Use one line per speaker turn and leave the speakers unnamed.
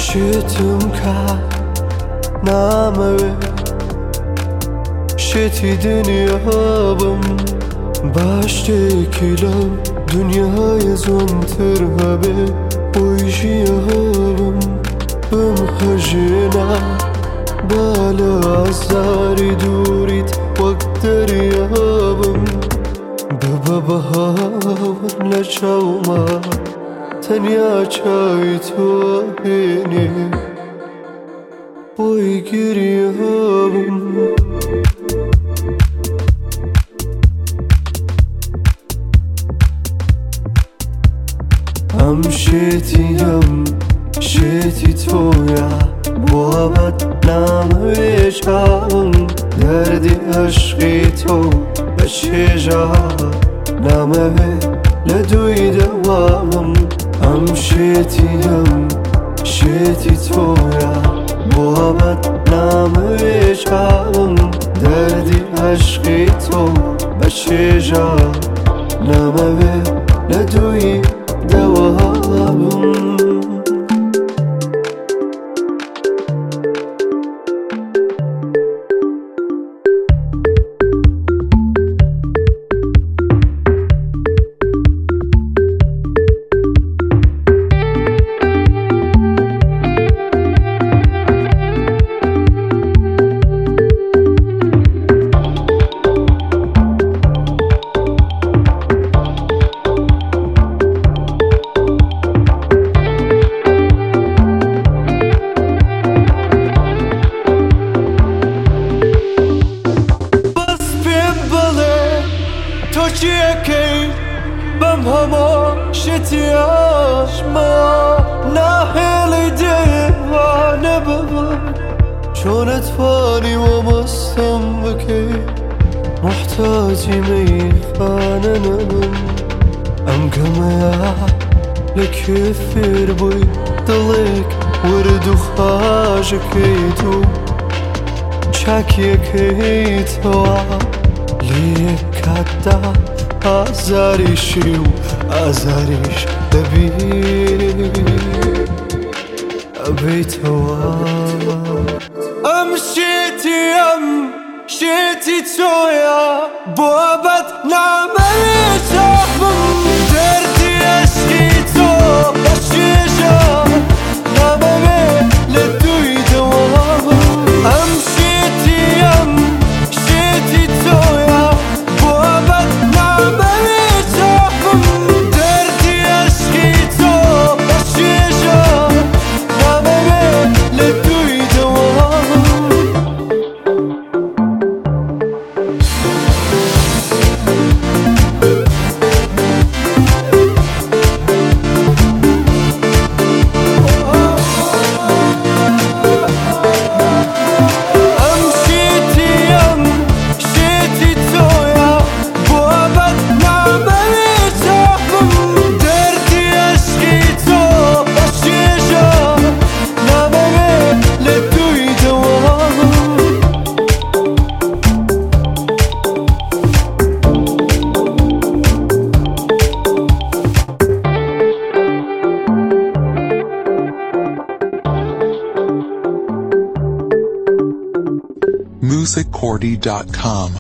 شتم کرد نامه شتی دنیابم باشتكيلم دنياي زونتر هبه ويجيابم بمحجنا بالا عزاري دوريت واقدر يابم ببهاون لشوما تنيا چايتو هيني ويجريابم شتی تویا بابت نمیشم دردی عشقی تو به چجا نمه لدوی دوام شتی تویا بابت نمیشم دردی عشقی تو به چجا نمه لدوی دوام توچیکی بم هما شتیاش ما نهلی دیوانه ببر چون اتفانی و مستم بکی محتاجی میخانه نمم ام کمیا لکفر بوی دلک ورد و خاجکی تو چاکی تو لیک حتی آزاریشی و آزاریش دبی ابی تو شتی تویا بابت نمیشم دردی عشقی تو بشیشم نمه لدوی دوام شتی تویا بابت نمیشم دردی عشقی تو بشیشم نمه لدوی دوام
musiccordy.com